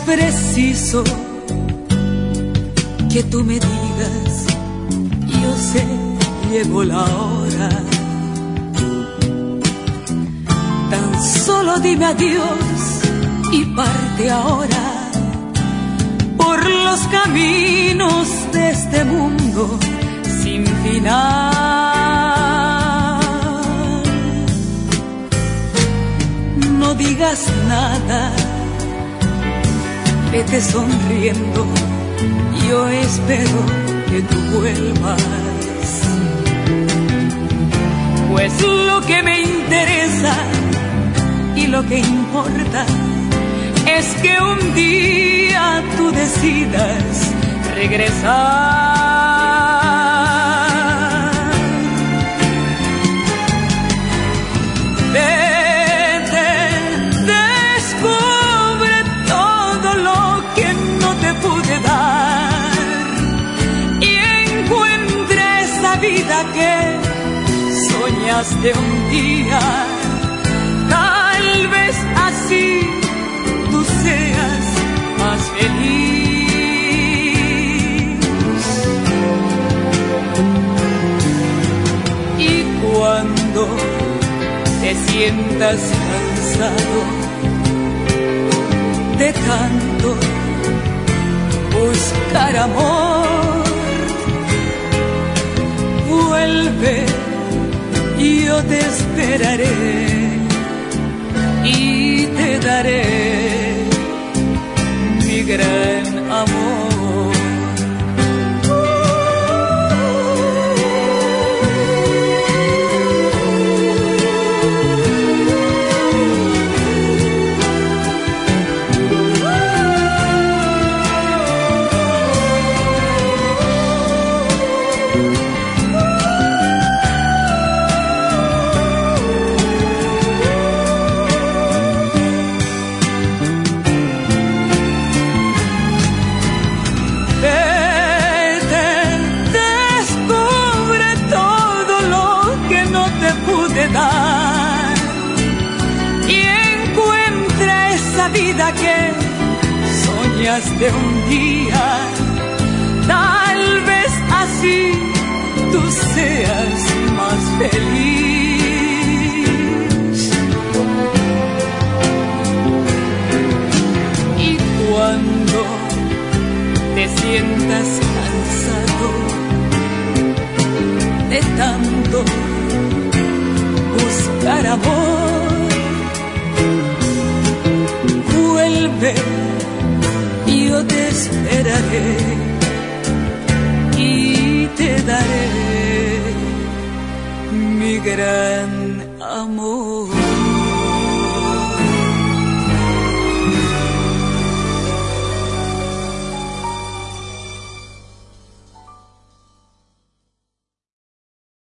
preciso que tú me digas, yo sé, llegó la hora. Tan solo dime adiós y parte ahora por los caminos de este mundo sin final. No digas nada, vete sonriendo, yo espero que tú vuelvas. Pues lo que me interesa y lo que importa es que un día tú decidas regresar. Vete, descubre todo lo que no te pude dar y encuentra esa vida que soñaste un día. Tal vez así tú seas más feliz. Y cuando te sientas cansado de tanto buscar amor, vuelve y yo te esperaré y te daré mi gran amor. Y encuentra esa vida que soñaste un día. Tal vez así tú seas más feliz. Y cuando te sientas cansado de tanto buscar amor, vuelve y yo te esperaré y te daré mi gran